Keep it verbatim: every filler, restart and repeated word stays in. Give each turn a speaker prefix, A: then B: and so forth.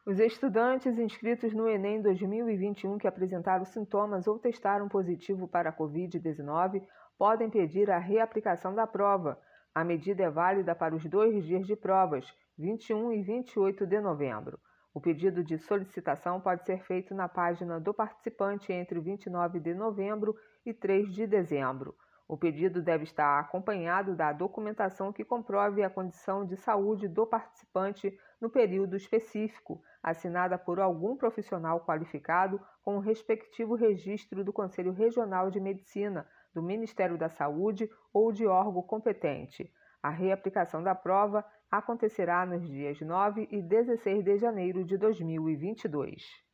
A: Os estudantes inscritos no Enem dois mil e vinte e um que apresentaram sintomas ou testaram positivo para a covid dezenove podem pedir a reaplicação da prova. A medida é válida para os dois dias de provas, vinte e um e vinte e oito de novembro. O pedido de solicitação pode ser feito na página do participante entre vinte e nove de novembro e três de dezembro. O pedido deve estar acompanhado da documentação que comprove a condição de saúde do participante no período específico, assinada por algum profissional qualificado com o respectivo registro do Conselho Regional de Medicina, do Ministério da Saúde ou de órgão competente. A reaplicação da prova acontecerá nos dias nove e dezesseis de janeiro de dois mil e vinte e dois.